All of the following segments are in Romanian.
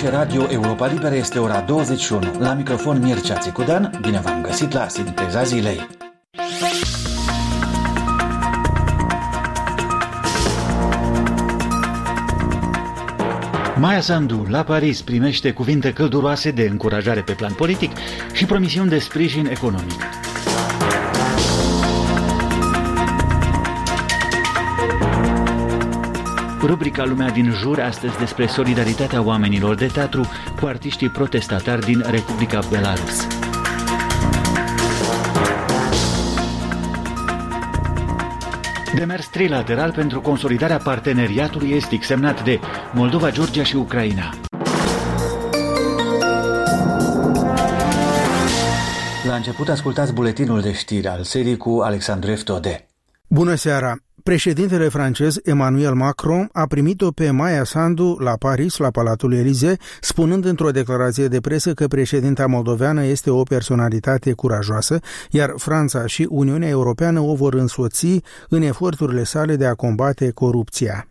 Aici Radio Europa Liberă, este ora 21. La microfon Mircea Țicudan, bine v-am găsit la Sinteza Zilei. Maia Sandu, la Paris, primește cuvinte călduroase de încurajare pe plan politic și promisiuni de sprijin economic. Rubrica Lumea din jur, astăzi despre solidaritatea oamenilor de teatru cu artiștii protestatari din Republica Belarus. Demers trilateral pentru consolidarea parteneriatului estic semnat de Moldova, Georgia și Ucraina. La început ascultați buletinul de știri al serii cu Alexandru Eftode. Bună seara! Președintele francez Emmanuel Macron a primit-o pe Maia Sandu la Paris, la Palatul Élysée, spunând într-o declarație de presă că președinta moldoveană este o personalitate curajoasă, iar Franța și Uniunea Europeană o vor însoți în eforturile sale de a combate corupția.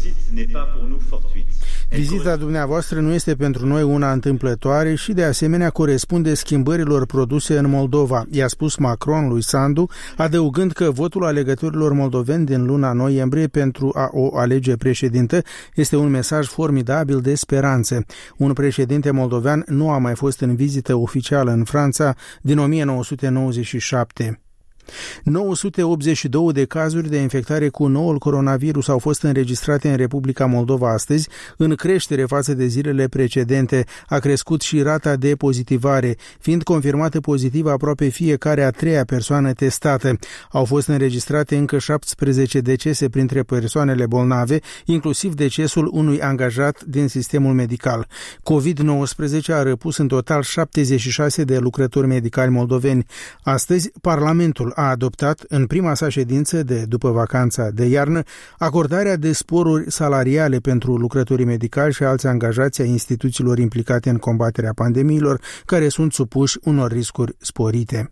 Vizita dumneavoastră nu este pentru noi una întâmplătoare și de asemenea corespunde schimbărilor produse în Moldova, i-a spus Macron lui Sandu, adăugând că votul alegătorilor moldoveni din luna noiembrie pentru a o alege președintă este un mesaj formidabil de speranțe. Un președinte moldovean nu a mai fost în vizită oficială în Franța din 1997. 982 de cazuri de infectare cu noul coronavirus au fost înregistrate în Republica Moldova astăzi, în creștere față de zilele precedente. A crescut și rata de pozitivare, fiind confirmată pozitivă aproape fiecare a treia persoană testată. Au fost înregistrate încă 17 decese printre persoanele bolnave, inclusiv decesul unui angajat din sistemul medical. COVID-19 a răpus în total 76 de lucrători medicali moldoveni. Astăzi, Parlamentul a adoptat în prima sa ședință de după vacanța de iarnă acordarea de sporuri salariale pentru lucrătorii medicali și alți angajați ai instituțiilor implicate în combaterea pandemiilor, care sunt supuși unor riscuri sporite.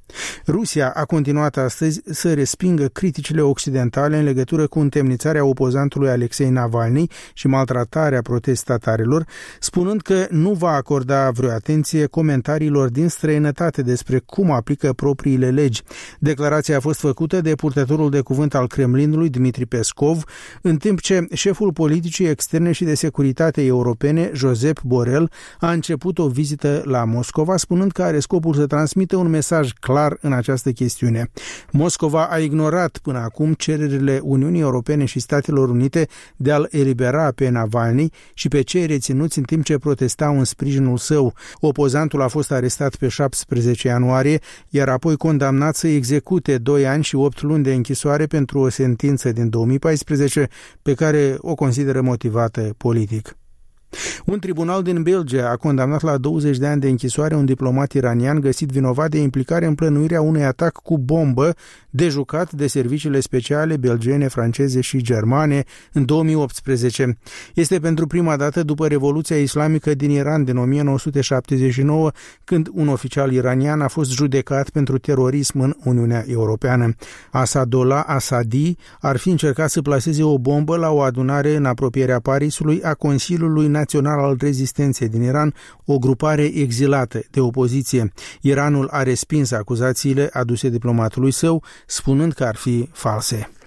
Rusia a continuat astăzi să respingă criticile occidentale în legătură cu întemnițarea opozantului Alexei Navalny și maltratarea protestatarilor, spunând că nu va acorda vreo atenție comentariilor din străinătate despre cum aplică propriile legi. Declarația a fost făcută de purtătorul de cuvânt al Kremlinului, Dmitri Peskov, în timp ce șeful politicii externe și de securitate europene, Josep Borrell, a început o vizită la Moscova, spunând că are scopul să transmită un mesaj clar în această chestiune. Moscova a ignorat până acum cererile Uniunii Europene și Statelor Unite de a-l elibera pe Navalny și pe cei reținuți în timp ce protestau în sprijinul său. Opozantul a fost arestat pe 17 ianuarie, iar apoi condamnat să execute 2 ani și 8 luni de închisoare pentru o sentință din 2014 pe care o consideră motivată politic. Un tribunal din Belgia a condamnat la 20 de ani de închisoare un diplomat iranian găsit vinovat de implicare în plănuirea unui atac cu bombă dejucat de serviciile speciale belgiene, franceze și germane în 2018. Este pentru prima dată după Revoluția Islamică din Iran din 1979, când un oficial iranian a fost judecat pentru terorism în Uniunea Europeană. Asadollah Asadi ar fi încercat să plaseze o bombă la o adunare în apropierea Parisului a Consiliului Național al Rezistenței din Iran, o grupare exilată de opoziție. Iranul a respins acuzațiile aduse diplomatului său, spunând că ar fi false.